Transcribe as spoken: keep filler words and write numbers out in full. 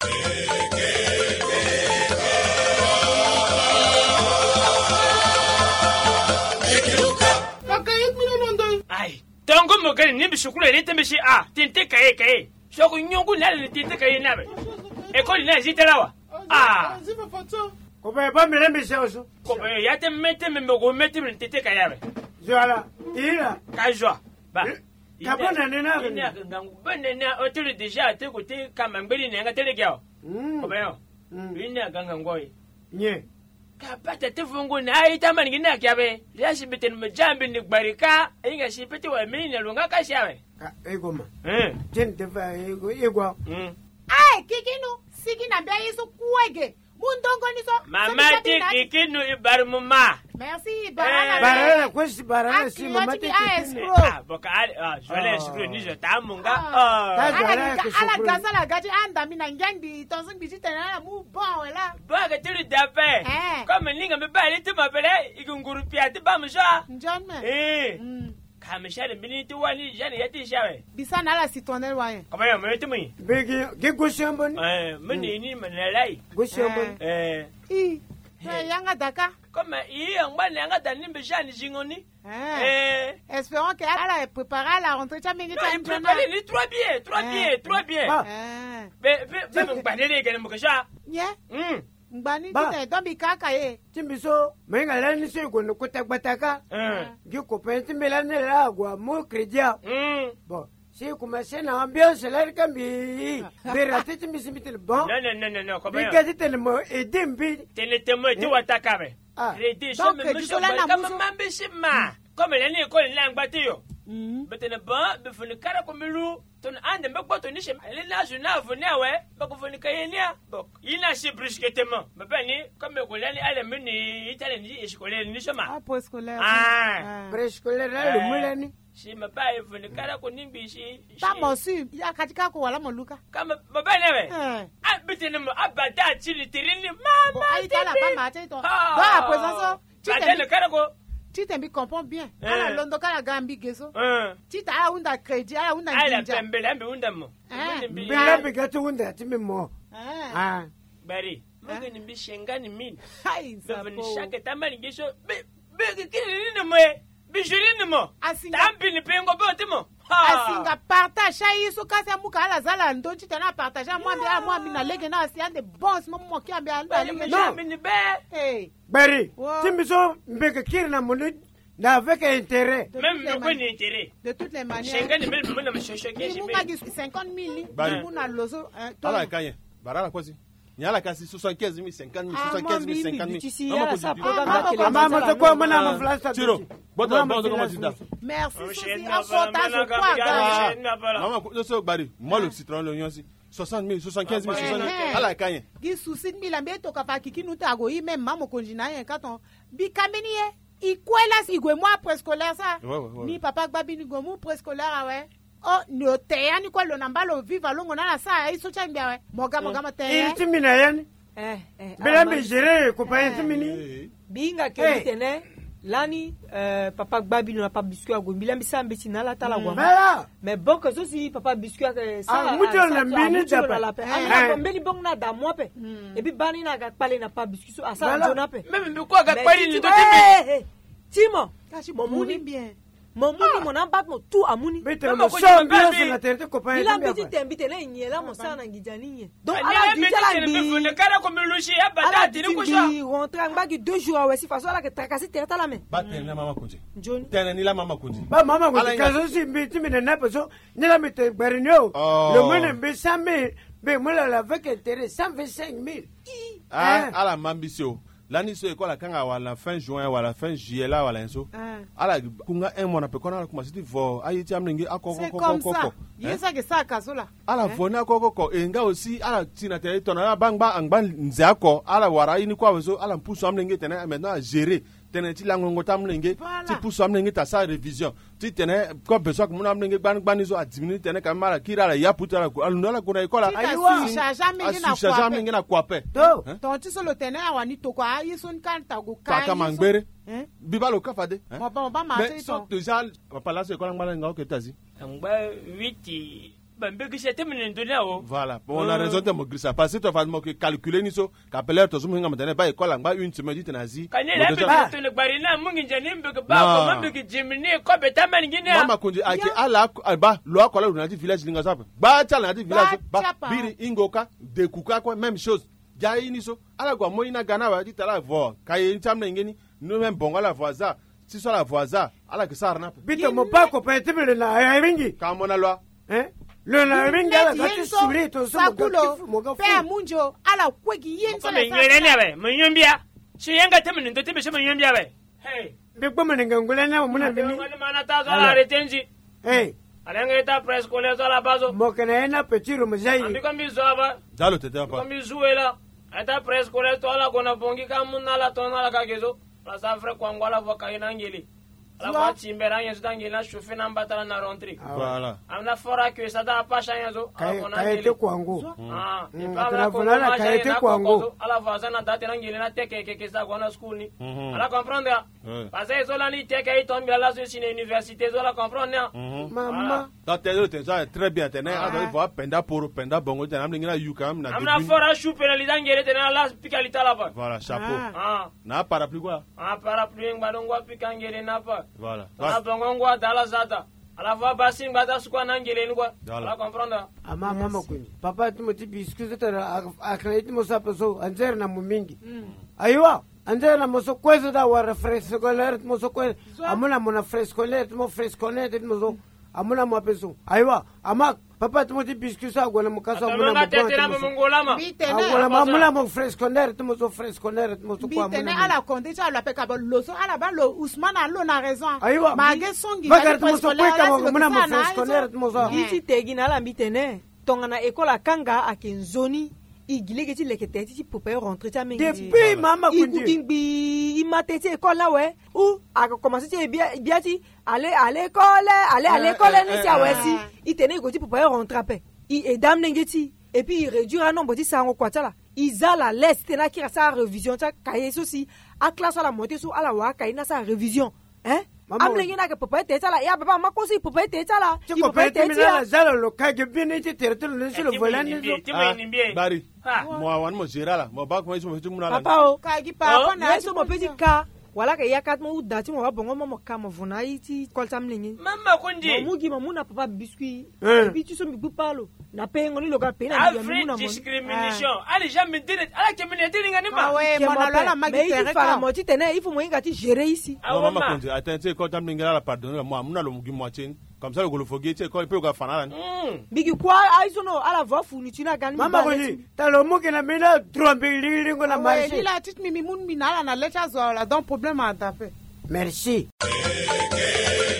Tongo mogani ni bishukule ni tembeshi ah tinte kaye kaye shoko nyongu nale ni tinte kaye nabe ekoli na zitelawa ah ziva foto ko ba ba me lembe shaoso ko ba ya te mete me go mete me tinte kaye nabe zoala ira ka joa ba ka bona ne na ina ngangu bene na hotel deja te ko te kama mbeli ne ngate legao ko ba yo ina ganga ngoi nye kapata tefungu na aita maningina kyabe yashi beten majambi ni barika inga shipeti wa mini na lunga kashawe ka egoma eh tin te fa ego ego mm ai kikinu sikina bia yeso kuege mundongo niso mama ti kikinu ibarmu ma merci barana barana kwesi barana si mama ti kikinu ah boka ah jole escro ni je tamunga ah ala ala gazala gaji anda mina ngendi tonzing bijita na mu bon wala baga tiri dape comme ninga me bali ti mapele igunguru piati bamsha njonme eh kamishale miniti wani jani yati shawe bisana ala citronelle waye kama ya mwete mwi begi ge goshombo ni eh mini ni manalai goshombo eh i yanga daka comme i ngba yanga dani mbeshani jingoni eh espérons que elle a préparé la rentrée tu as mis tu préparé ni trop bien trop bien trop bien eh be be be ngbanele gele mukasha yeah mm ngbani tite don bi kaka ye timbiso menga la ni se go no kutakbataka gi ko penti melane la gwa mo credia mm bon si kuma sena ambiance la kambi berate timbisi mitel bon non non non non bi gadi tel mo edimbi tene temo ti watakabe redi so me me kama mambishi ma comme la ni ko la ngbati yo betene ba be funi kara ko milu ton ande me gboto ni she le na juna vuni awe ba ko funi kayenia bok ina shi brusquetement me ba ni comme ko la ni ale mini itale ni escolaire ni shema ah préscolaire ah préscolaire le mulani shi me ba funi kara ko nimbi shi ta mosu ya katika ko wala moluka kama baba newe ah betene mo abada chili tirini mama ai tala ba mate to ba présence batene kara ko tu t'es comprends bien ala londo kala gambi geso eh tu ta unda credit ala unda ala pembele ambe unda mo bila bigato unda timi mo ah bari magani bishengani mini hai bavani shake tamani geso be be kini ni mo be juri ni mo tambi ni pengo bote mo asinga partage iso kasa muka ala zala ndo tu tena partage moi mbia moi mina lege na asi ande boss mo mo kiambe anda lege no mini be eh bari timbiso mbeke kirna moni na avec intérêt même me ko ni intérêt de toutes les manières shengani mele mo na mshosho keshi be munga cinquante mille mu na lozo ala kanye barala kwasi nyala kasi soixante-quinze mille cinquante mille soixante-quinze mille cinquante mille mama mama ko mana ma flasta tiro boto boto ko mazida merci en sortage quoi mama ko so bari moi le citron l'oignon si soixante mille soixante-quinze mille soixante ala kanye gi souci mille ambeto ka fa kikinu tago yi même mama konjina yen katon bi kameni ye ikwela igwe moi préscolaire ça ni papa gbabi ni gomu préscolaire awe oh no teyani kwa lo nambalo viva longo na sa iso chambia we moga moga mateye itimina yani eh eh bela me gérer ko pa itimini binga ke tene lani euh papa gbabi no papa biscuit agombi lambi sambe tina la tala gwa mais bon que ceci papa biscuit ça ah mujo na mbini tapa ah mbeli bon na da mo pe et puis bani na ga pale na papa biscuit so asa jona pe même bi ko ga pale ni to timbi timo kashi momuni bien mon muni mon ambat mo tout amuni bete mo so ambiance na tete ko pa ila petit tembite na nyela mo sana ngijani donc ala ditala bi fune kara ko melushi abada dini ko sha rentre ngba deux jours awe si façon la que tracasser terre la mais ba tene mama kunji John tene ni la mama kunji ba mama kunji kazo si mbiti mi na paso ni la mete barinyo le mone mbe sambe be mo la avec intérêt cent vingt-cinq mille ah ala mambisio l'année so école kanga wala fin juin wala fin juillet là wala enso ala kunga un mois na pe kona kuma siti vo ayiti amnenge akoko koko koko yesa ke saka sola ala vona koko koko enga aussi ala tina te tona bangba angba nzako ala wara ini kwa weso ala mpuso amnenge tena maintenant à gérer tena ti langongo tamnenge ti puso amnenge ta sa révision ti tena ko besoin que mon amnenge ban banizo a diminuer tena kamara kira la ya putala ko aluna la kuna école aywa jamais na kwa pe to ton ti solo tena wani to kwa yisun kan tago kai kama ngbere bibalo kafade bon bon ba ma mais so déjà papa la so école ngba nga oketazi ngba huit Voilà, bon, on a raison de me dire ça. Parce que tu vas me calculer ni so, qu'appeler tout le monde maintenant pas école en bas une semaine dit nazi. Mama kundi ake ala ba lo akola unati village linga sapa. Ba chala nati village ba biri ingoka de kuka kwa même chose. Jai ni so ala kwa moina gana ba dit ala vo. Kaye nchamna ngeni no même bonga la voisin. Si so la voisin ala kisarna. Bito mo pa ko pa tibele na ringi. Kamona lo. Hein? Le la ringa la ka suri to so mo ga fa munjo ala kwegi yenso la ngene be munyombia si yenga temene ndo tebe shema munyombia be hey be kwa menenga ngule na muna bini ngale mana ta zo la retenji hey alenga ta press ko le zo la bazo mo kana na petiro mzai ambi kambi zo ba dalo tete pa kambi zuela ata press ko le to la kona bongi kamuna la tona la kagezo la safre kwa ngwala voka ina ngeli la voiture mbera yesu tangela chauffer na mbatala na rentrer voilà amna fora que ça da pas chanyazo kaete kwangu ah et pas la volana kaete kwangu ala vaza na date ngile na teke ke sa gona school ni ala comprendre parce que zola ni teke itombi ala so sine université zola comprendre mama da telo te ça très bien tene ado il faut penda pour penda bongo tene amna ngina yukam na amna fora chou penalisa ngere tene ala pikalita la ba voilà chapeau ah na parapluie quoi ah parapluie ngadongwa pikangere na pa voilà ala bongo dala zata ala va basi ngata sukwa nangele ngwa ala comprendre ama mama kuni papa timoti biscuit tara akreti mosa peso anzer na mumingi aywa anzer na moso kwezo da wa frescoler moso kwe amuna mona frescoler mo fresconet moso amuna mo peso aywa ama papa timoti biscuit sa gona mukasa amuna mo tetera mo ngolama agona amuna mo frescoler moso frescoler moso kwa amuna bitene ala konde cha la peka ba loso ala ba lo Ousmane alo na raison mage songi bakar moso kwe kama amuna mo frescoler moso iti tegina ala bitene tongana ekola kanga akenzoni igile geti lekete ti pope rentrer ta mengi depuis mama kundi ingbi imatete école là ouais ou a commencé ti bien bien ti aller à l'école aller à l'école ni ti awesi itene goti pope rentrer pe i edam ngeti et puis il réduire un nombre ti sango kwata là izala l'est na ki sa révision ta kaye sosi a classe la montée so ala wa kaina sa révision hein amlengi na ke pope teta la ya baba makosi pope teta la ti pope teta zala lo ka ge bini ti terto le sur le volant ni bari moi wan mo zera la mo ba ko iso mo tumuna la papa o ka gi pa ko na so mo petit ka wala ka yakat mo udati mo bongo mo ka mo vona iti kolta mlengi mama kundi mo mugi mo muna papa biscuit bi tu so mi bu palo na pengo ni loga pe na mi muna mo discrimination ali jamais dire ala ke mene dire ngani ma ouais mon ala la magi tere ka mo ti tene il faut mo inga ti gérer ici mama kundi atente ko tam ngala la pardon moi muna lo mugi mo chen comme ça le golo fogi ti ko pe ko fana la bigi kwa ai so no ala va funi tu na gani mama kundi talo mo ke na mina trompe li ngo na marché il a tit mi mi mun mi na la na lecha zo la donc problème à taper merci.